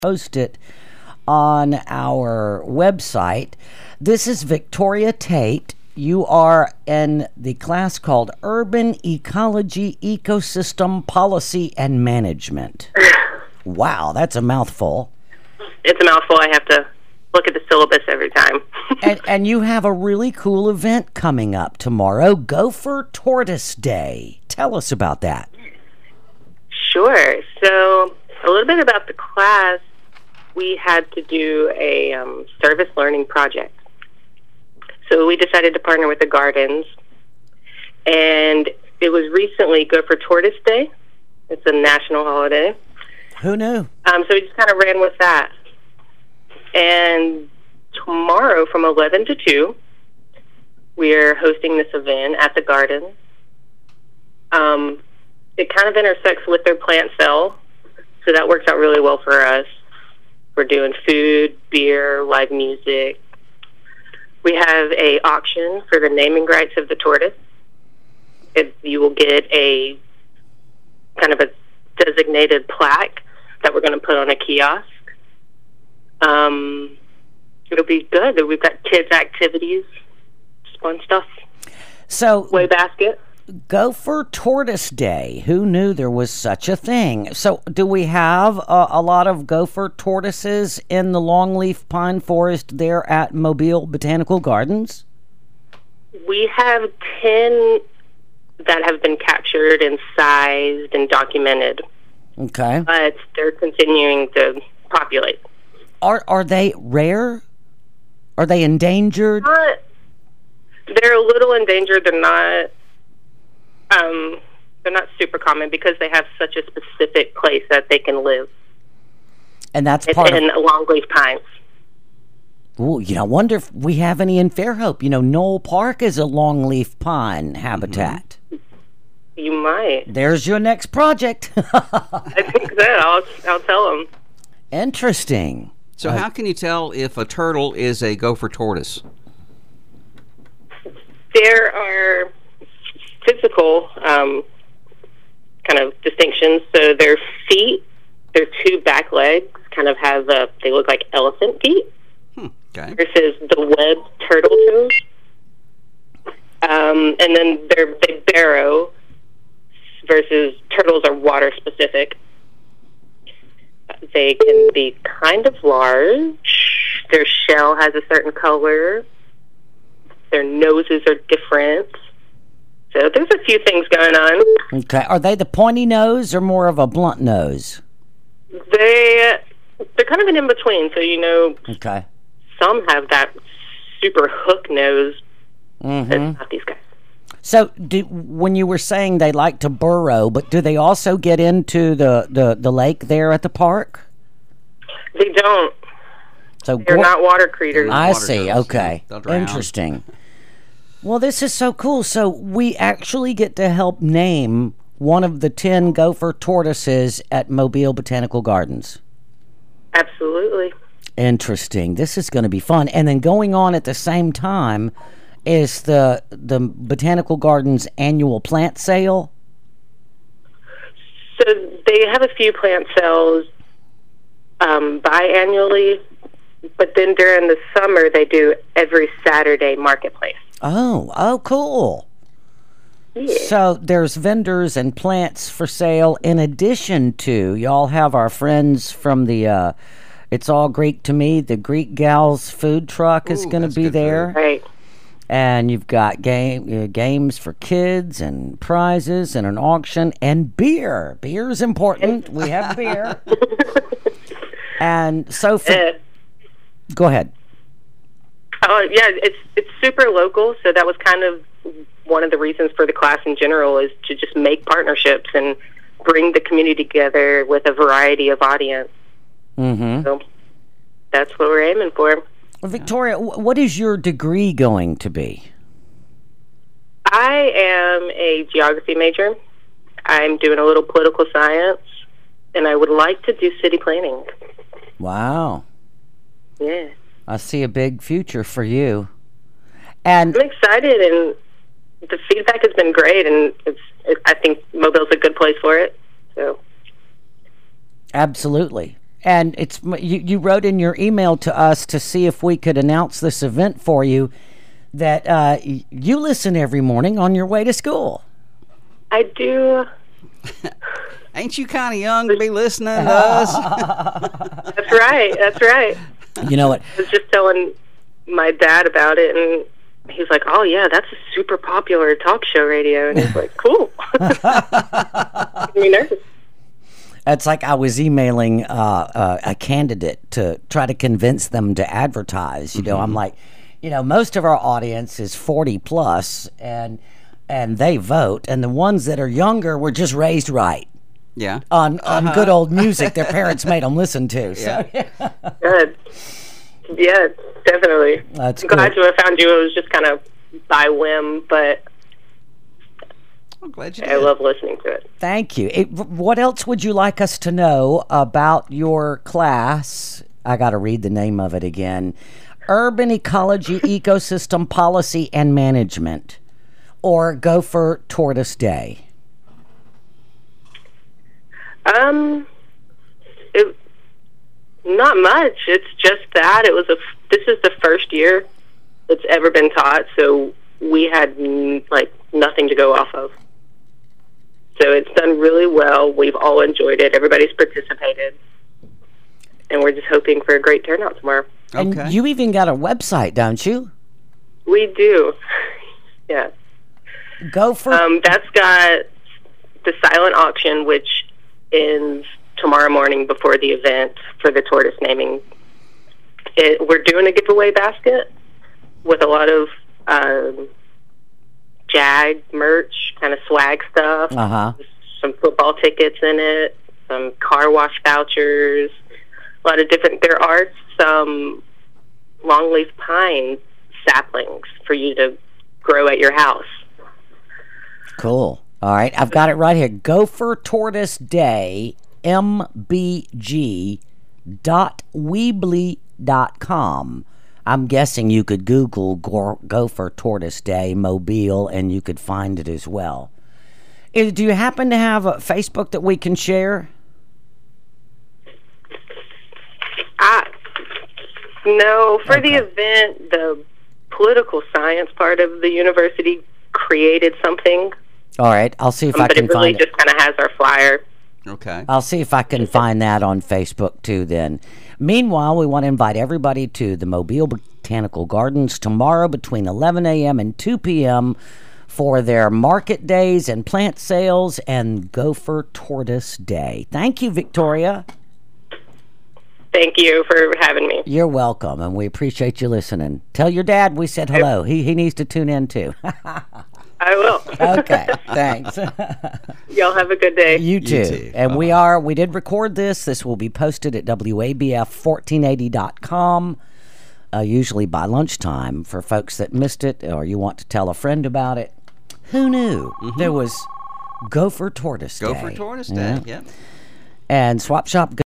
Post it on our website. This is Victoria Tate. You are in the class called Urban Ecology, Ecosystem Policy and Management. Wow, that's a mouthful. It's a mouthful. I have to look at the syllabus every time. and you have a really cool event coming up tomorrow, Gopher Tortoise Day. Tell us about that. Sure. So a little bit about the class. We had to do a service learning project. So we decided to partner with the Gardens, and it was recently Gopher Tortoise Day. It's a national holiday. Who knew? So we just kind of ran with that. And tomorrow from 11 to 2, we're hosting this event at the Gardens. It kind of intersects with their plant sale, so that works out really well for us. We're doing food, beer, live music. We have a auction for the naming rights of the tortoise. You will get a kind of a designated plaque that we're going to put on a kiosk. It'll be good. We've got kids' activities, just fun stuff. So, Way basket. Gopher Tortoise Day. Who knew there was such a thing? So, do we have a lot of gopher tortoises in the longleaf pine forest there at Mobile Botanical Gardens? We have 10 that have been captured and sized and documented. Okay. But they're continuing to populate. Are they rare? Are they endangered? They're a little endangered. They're not super common because they have such a specific place that they can live. And that's it's part in of longleaf pines. Ooh, I wonder if we have any in Fairhope. Knoll Park is a longleaf pine habitat. Mm-hmm. You might. There's your next project. I think so. I'll tell them. Interesting. So how can you tell if a turtle is a gopher tortoise? There are physical kind of distinctions. So their feet, their two back legs kind of have they look like elephant feet. Okay. Versus the webbed turtle toes. And then they burrow versus turtles are water specific. They can be kind of large. Their shell has a certain color. Their noses are different. So there's a few things going on. Okay. Are they the pointy nose or more of a blunt nose? They're kind of an in-between. So, okay. Some have that super hook nose. Mm-hmm. It's not these guys. So when you were saying they like to burrow, but do they also get into the lake there at the park? They don't. So they're not water creatures. I see. Goes. Okay. They'll drown. Interesting. Well, this is so cool. So we actually get to help name one of the 10 gopher tortoises at Mobile Botanical Gardens. Absolutely. Interesting. This is going to be fun. And then going on at the same time is the Botanical Gardens annual plant sale. So they have a few plant sales biannually, but then during the summer they do every Saturday marketplace. Oh, cool. Yeah. So there's vendors and plants for sale in addition to, y'all have our friends from the It's All Greek to Me, the Greek Gals food truck is going to be there. Food. Right. And you've got games for kids and prizes and an auction and beer. Beer is important. We have beer. And so go ahead. Oh, yeah, it's super local, so that was kind of one of the reasons for the class in general is to just make partnerships and bring the community together with a variety of audience. Mm-hmm. So that's what we're aiming for. Victoria, what is your degree going to be? I am a geography major. I'm doing a little political science, and I would like to do city planning. Wow. Yeah. I see a big future for you. And I'm excited, and the feedback has been great, and I think Mobile's a good place for it. So, absolutely. And you wrote in your email to us to see if we could announce this event for you that you listen every morning on your way to school. I do. Ain't you kind of young to be listening to us? That's right. That's right. You know what? I was just telling my dad about it, and he's like, "Oh yeah, that's a super popular talk show radio." And he's like, "Cool." Making me nervous. It's like I was emailing a candidate to try to convince them to advertise. You know, I'm like, most of our audience is 40 plus, and they vote, and the ones that are younger were just raised right. Yeah. On good old music their parents made them listen to. So. Good. Yeah, definitely. That's I'm glad cool. to have found you. It was just kind of by whim, but I'm glad you I did. love listening to it. Thank you. What else would you like us to know about your class? I got to read the name of it again. Urban Ecology, Ecosystem Policy and Management, or Gopher Tortoise Day. Not much. It's just that this is the first year it's ever been taught, so we had nothing to go off of. So it's done really well. We've all enjoyed it. Everybody's participated, and we're just hoping for a great turnout tomorrow. And Okay. you even got a website, don't you? We do. Yeah. Gopher. That's got the silent auction, which ends tomorrow morning before the event for the tortoise naming. We're doing a giveaway basket with a lot of JAG merch, kind of swag stuff. Some football tickets in it, some car wash vouchers, a lot of different. There are some longleaf pine saplings for you to grow at your house. Cool. All right, I've got it right here. Gopher Tortoise Day, mbg.weebly.com. I'm guessing you could Google Gopher Tortoise Day Mobile, and you could find it as well. Do you happen to have a Facebook that we can share? No, for Okay. the event, the political science part of the university created something, All right, I'll see if I but can it really find it. just kind of has our flyer. Okay. I'll see if I can find that on Facebook too then. Meanwhile, we want to invite everybody to the Mobile Botanical Gardens tomorrow between 11 a.m. and 2 p.m. for their market days and plant sales and Gopher Tortoise Day. Thank you, Victoria. Thank you for having me. You're welcome, and we appreciate you listening. Tell your dad we said hello. He needs to tune in too. I will. Okay, thanks. Y'all have a good day. You too. too. And we did record this. This will be posted at WABF1480.com, usually by lunchtime for folks that missed it or you want to tell a friend about it. Who knew there was Gopher Tortoise Day? Gopher Tortoise Day. Yeah. Yep. And Swap Shop